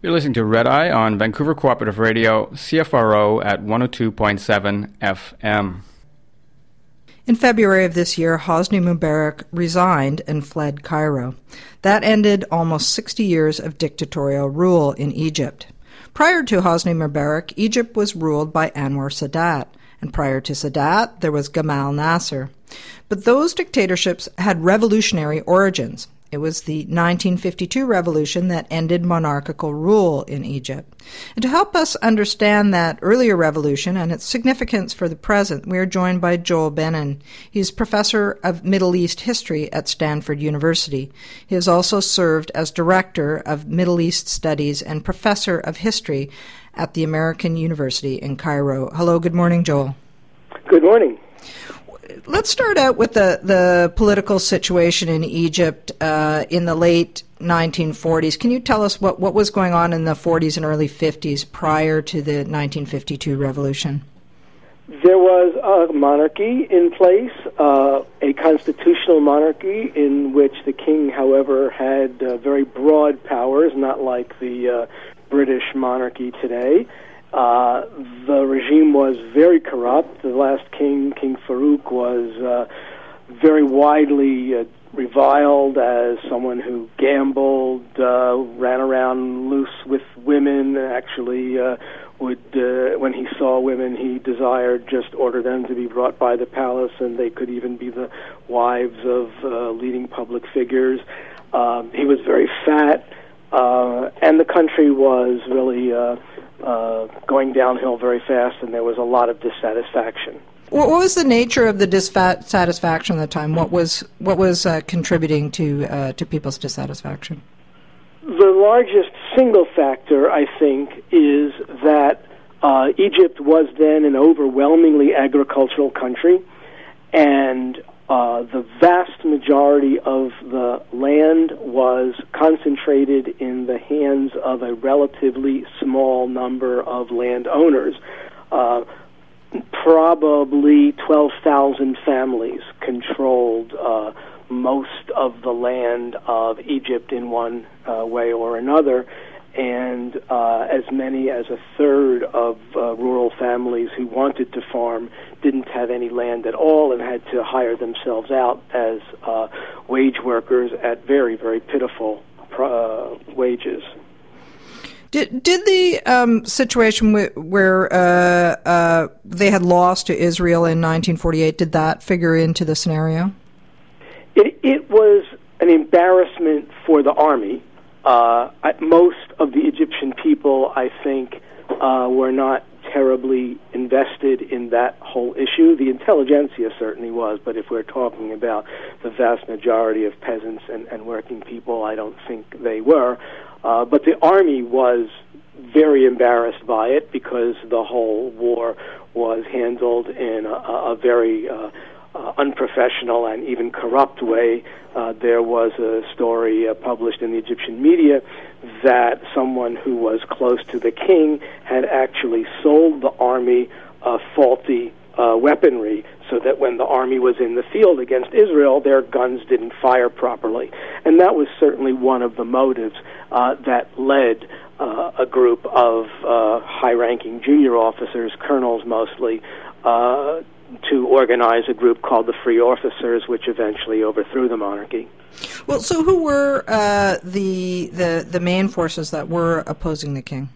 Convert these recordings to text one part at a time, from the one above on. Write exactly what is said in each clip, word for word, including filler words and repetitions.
You're listening to Red Eye on Vancouver Cooperative Radio, C F R O at one oh two point seven F M. In February of this year, Hosni Mubarak resigned and fled Cairo. That ended almost sixty years of dictatorial rule in Egypt. Prior to Hosni Mubarak, Egypt was ruled by Anwar Sadat, and prior to Sadat, there was Gamal Nasser. But those dictatorships had revolutionary origins. It was the nineteen fifty-two revolution that ended monarchical rule in Egypt. And to help us understand that earlier revolution and its significance for the present, we are joined by Joel Benin. He's professor of Middle East history at Stanford University. He has also served as director of Middle East studies and professor of history at the American University in Cairo. Hello, good morning, Joel. Good morning. Let's start out with the, the political situation in Egypt uh, in the late nineteen forties. Can you tell us what, what was going on in the forties and early fifties prior to the nineteen fifty-two revolution? There was a monarchy in place, uh, a constitutional monarchy in which the king, however, had uh, very broad powers, not like the uh, British monarchy today. Uh, the regime was very corrupt. The last king, King Farouk, was uh, very widely uh, reviled as someone who gambled, uh, ran around loose with women, actually uh, would, uh, when he saw women he desired, just order them to be brought by the palace, and they could even be the wives of uh, leading public figures. Um, he was very fat, uh, and the country was really uh, uh, going downhill very fast, and there was a lot of dissatisfaction. What was the nature of the dissatisfaction at the time? What was what was uh, contributing to uh, to people's dissatisfaction? The largest single factor, I think, is that uh, Egypt was then an overwhelmingly agricultural country, and uh, the vast majority of the land was concentrated in the hands of a relatively small number of landowners. Uh, Probably twelve thousand families controlled uh, most of the land of Egypt in one uh, way or another, and uh, as many as a third of uh, rural families who wanted to farm didn't have any land at all and had to hire themselves out as uh, wage workers at very, very pitiful uh, wages. Did did the um, situation w- where uh, uh, they had lost to Israel in nineteen forty-eight, did that figure into the scenario? It, it was an embarrassment for the army. Uh, I, most of the Egyptian people, I think, uh, were not terribly invested in that whole issue. The intelligentsia certainly was, but if we're talking about the vast majority of peasants and, and working people, I don't think they were. Uh, but the army was very embarrassed by it because the whole war was handled in a, a very uh, uh, unprofessional and even corrupt way. Uh, there was a story uh, published in the Egyptian media that someone who was close to the king had actually sold the army uh, faulty uh, weaponry, so that when the army was in the field against Israel, their guns didn't fire properly. And that was certainly one of the motives uh, that led uh, a group of uh, high-ranking junior officers, colonels mostly, uh, to organize a group called the Free Officers, which eventually overthrew the monarchy. Well, so who were uh, the, the the main forces that were opposing the king?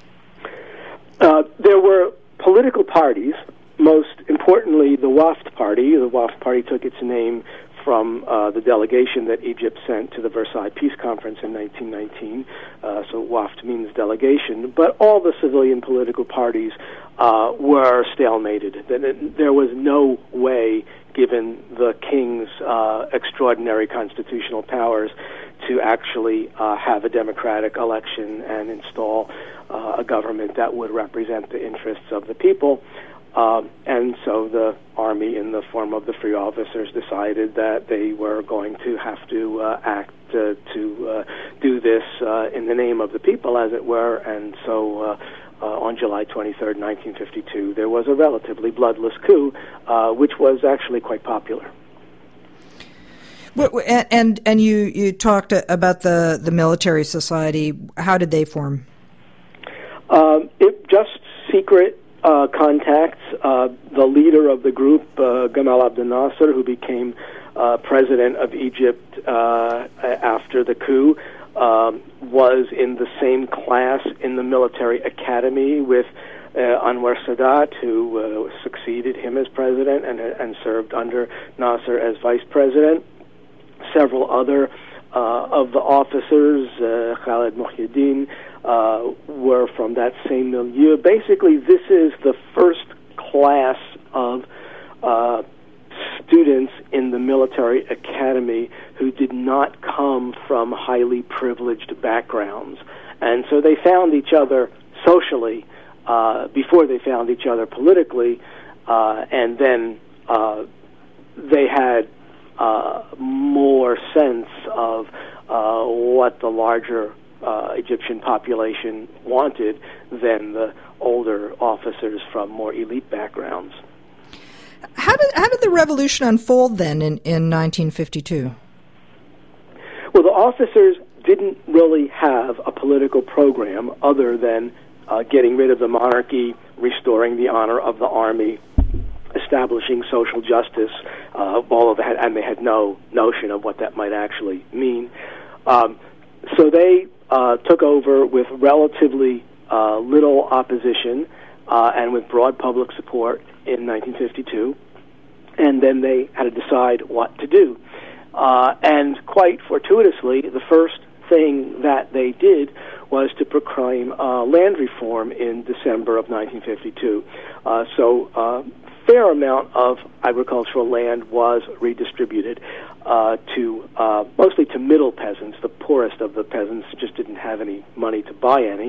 Uh, there were political parties. Most importantly, the Waft Party. The Waft Party took its name from uh, the delegation that Egypt sent to the Versailles Peace Conference in nineteen nineteen. Uh, so Waft means delegation. But all the civilian political parties uh, were stalemated. There was no way, given the king's uh, extraordinary constitutional powers, to actually uh, have a democratic election and install uh, a government that would represent the interests of the people. Um, and so the army, in the form of the Free Officers, decided that they were going to have to uh, act uh, to uh, do this uh, in the name of the people, as it were. And so uh, uh, on July twenty-third, nineteen fifty-two, there was a relatively bloodless coup, uh, which was actually quite popular. Well, and and you, you talked about the, the military society. How did they form? secret uh, contacts. Uh, the leader of the group, uh, Gamal Abdel Nasser, who became uh, president of Egypt uh, after the coup, um, was in the same class in the military academy with uh, Anwar Sadat, who uh, succeeded him as president and, and served under Nasser as vice president. Several other uh, of the officers, uh, Khaled Muhyiddin, uh, were from that same milieu. Basically, this is the first class of uh, students in the military academy who did not come from highly privileged backgrounds. And so they found each other socially uh, before they found each other politically, uh, and then uh, they had uh, more sense of uh, what the larger uh, Egyptian population wanted than the older officers from more elite backgrounds. How did how did the revolution unfold then in, in nineteen fifty-two? Well, the officers didn't really have a political program other than uh, getting rid of the monarchy, restoring the honor of the army, establishing social justice, uh, all of that, and they had no notion of what that might actually mean. Um, so they uh, took over with relatively uh, little opposition uh, and with broad public support in nineteen fifty-two, and then they had to decide what to do. Uh, and quite fortuitously, the first thing that they did was to proclaim uh, land reform in December of nineteen fifty-two. Uh, so a uh, fair amount of agricultural land was redistributed uh, to uh, mostly to middle peasants. The poorest of the peasants just didn't have any money to buy any.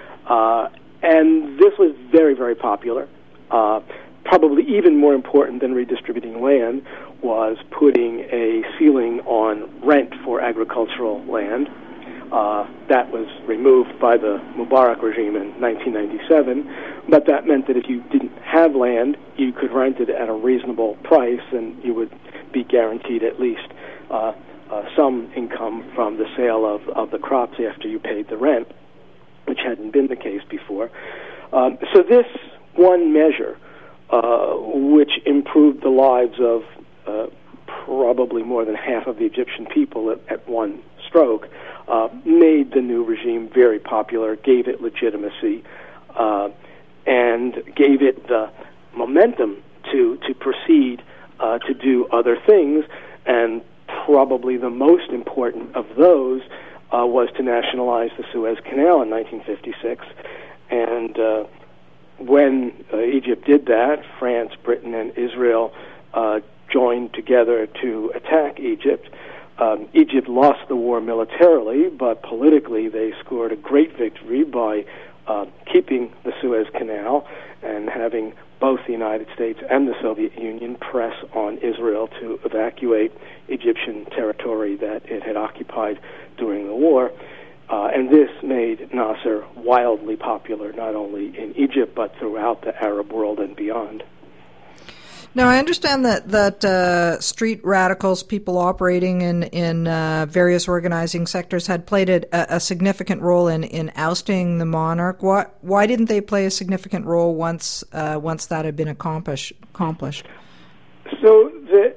Uh, and this was very, very popular. Uh, probably even more important than redistributing land was putting a ceiling on rent for agricultural land. Uh, that was removed by the Mubarak regime in nineteen ninety-seven, but that meant that if you didn't have land, you could rent it at a reasonable price, and you would be guaranteed at least uh, uh, some income from the sale of, of the crops after you paid the rent, which hadn't been the case before. Um, so this one measure, uh, which improved the lives of uh, probably more than half of the Egyptian people at, at one stroke, uh, made the new regime very popular, gave it legitimacy, uh, and gave it the momentum to, to proceed uh, to do other things, and probably the most important of those uh, was to nationalize the Suez Canal in nineteen fifty-six. And uh, when uh, Egypt did that, France, Britain, and Israel uh, joined together to attack Egypt. Um, Egypt lost the war militarily, but politically they scored a great victory by uh, keeping the Suez Canal and having both the United States and the Soviet Union press on Israel to evacuate Egyptian territory that it had occupied during the war. Uh, and this made Nasser wildly popular, not only in Egypt, but throughout the Arab world and beyond. Now, I understand that that uh, street radicals, people operating in in uh, various organizing sectors, had played a, a significant role in, in ousting the monarch. Why why didn't they play a significant role once uh, once that had been accomplished? accomplished? So the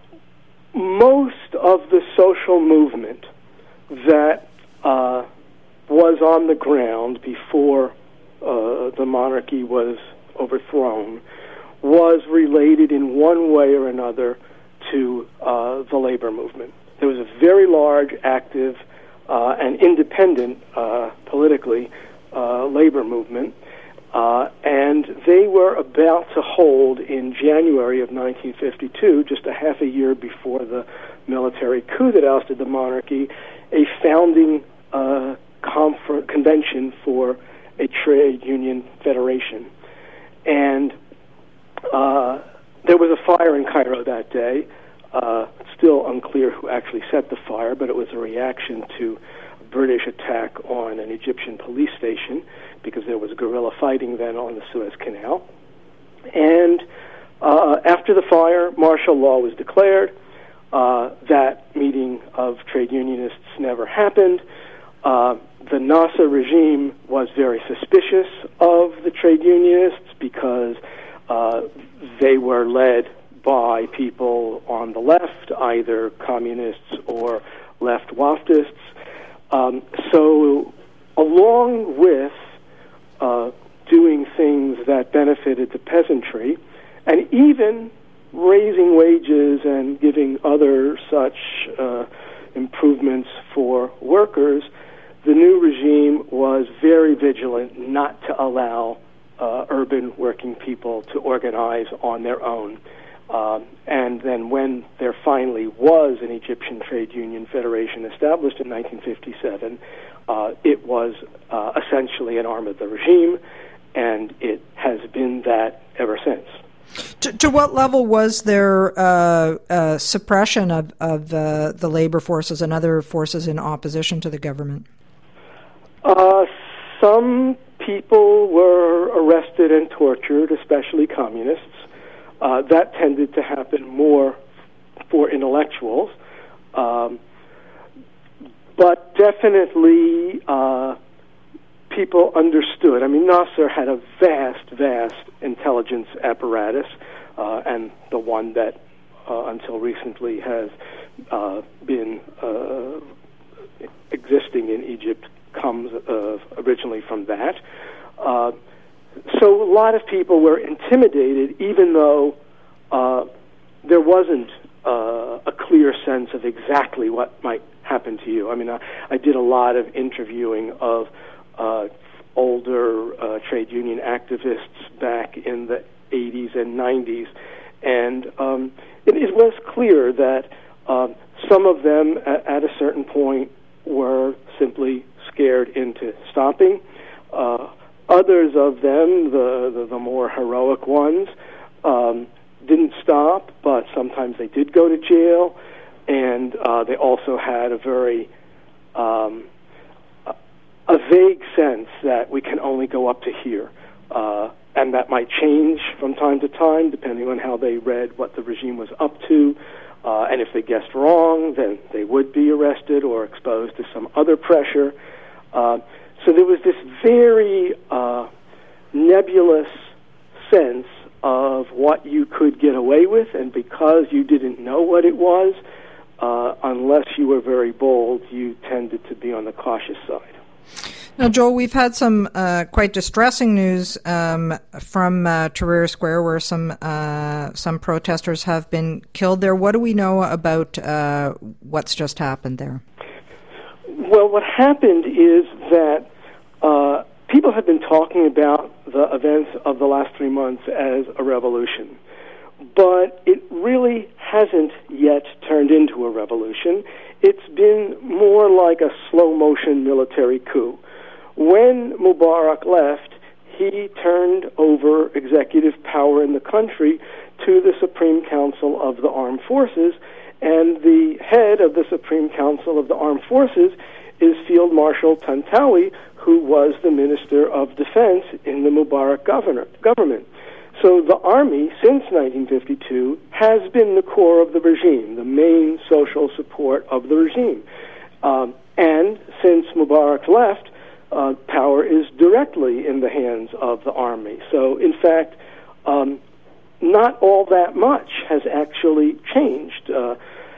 most of the social movement that uh, was on the ground before uh, the monarchy was overthrown was related in one way or another to uh, the labor movement. There was a very large, active, uh, and independent, uh, politically, uh, labor movement, uh, and they were about to hold in January of nineteen fifty-two, just a half a year before the military coup that ousted the monarchy, a founding uh, confer- convention for a trade union federation. And Uh, there was a fire in Cairo that day. Uh, still unclear who actually set the fire, but it was a reaction to a British attack on an Egyptian police station because there was guerrilla fighting then on the Suez Canal. And uh, after the fire, martial law was declared. Uh, that meeting of trade unionists never happened. Uh, the Nasser regime was very suspicious of the trade unionists because uh, they were led by people on the left, either communists or left waftists. Um, so along with uh, doing things that benefited the peasantry, and even raising wages and giving other such uh, improvements for workers, the new regime was very vigilant not to allow uh, urban working people to organize on their own. Um, and then when there finally was an Egyptian Trade Union Federation established in nineteen fifty-seven, uh, it was uh, essentially an arm of the regime, and it has been that ever since. To, to what level was there uh, uh, suppression of, of uh, the labor forces and other forces in opposition to the government? Uh, some people were arrested and tortured, especially communists. Uh, that tended to happen more for intellectuals. Um, but definitely uh, people understood. I mean, Nasser had a vast, vast intelligence apparatus, uh, and the one that uh, until recently has uh, been uh, existing in Egypt comes uh, originally from that. Uh, so a lot of people were intimidated, even though uh, there wasn't uh, a clear sense of exactly what might happen to you. I mean, I, I did a lot of interviewing of uh, older uh, trade union activists back in the eighties and nineties, and um, it, it was clear that uh, some of them at, at a certain point were simply scared into stopping. Uh, others of them, the, the, the more heroic ones, um, didn't stop, but sometimes they did go to jail, and uh, they also had a very um, a, a vague sense that we can only go up to here, uh, and that might change from time to time depending on how they read what the regime was up to. Uh, and if they guessed wrong, then they would be arrested or exposed to some other pressure. Uh, so there was this very uh, nebulous sense of what you could get away with, and because you didn't know what it was, uh, unless you were very bold, you tended to be on the cautious side. Now, Joel, we've had some uh, quite distressing news um, from uh, Tahrir Square, where some uh, some protesters have been killed there. What do we know about uh, what's just happened there? Well, what happened is that uh, people have been talking about the events of the last three months as a revolution, but it really hasn't yet turned into a revolution. It's been more like a slow-motion military coup. When Mubarak left, he turned over executive power in the country to the Supreme Council of the Armed Forces, and the head of the Supreme Council of the Armed Forces is Field Marshal Tantawi, who was the Minister of Defense in the Mubarak governor, government. So the army, since nineteen fifty-two, has been the core of the regime, the main social support of the regime. Um, and since Mubarak left, uh, power is directly in the hands of the army. So, in fact, um, not all that much has actually changed. Uh,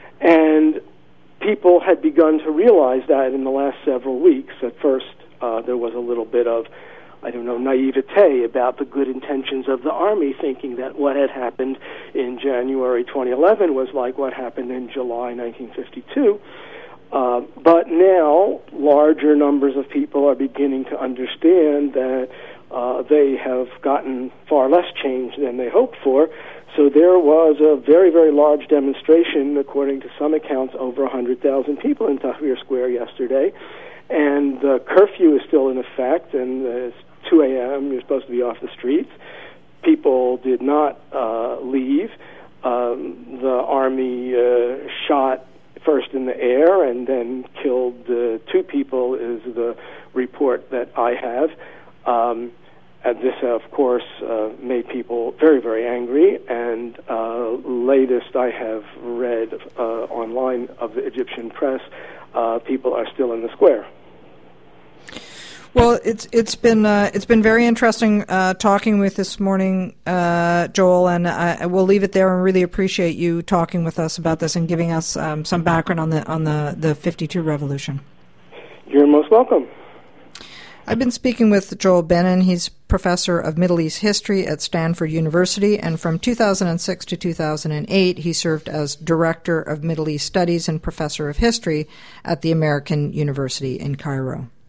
and people had begun to realize that in the last several weeks. At first, uh, there was a little bit of, I don't know, naivete about the good intentions of the army, thinking that what had happened in January twenty eleven was like what happened in July nineteen fifty-two. Uh, but now, larger numbers of people are beginning to understand that uh, they have gotten far less change than they hoped for. So there was a very, very large demonstration, according to some accounts, over one hundred thousand people in Tahrir Square yesterday. And the curfew is still in effect, and it's two a.m., you're supposed to be off the streets. People did not uh, leave. Um, the army uh, shot first in the air and then killed uh, two people, is the report that I have. Um, and this, uh, of course, uh, made people very, very angry. And uh, latest I have read uh, online of the Egyptian press, uh, people are still in the square. Well, it's it's been uh, it's been very interesting uh, talking with this morning, uh, Joel, and I, I will leave it there. And really appreciate you talking with us about this and giving us um, some background on the on the the fifty-two revolution. You're most welcome. I've been speaking with Joel Benin. He's professor of Middle East history at Stanford University, and from two thousand six to two thousand eight, he served as director of Middle East studies and professor of history at the American University in Cairo.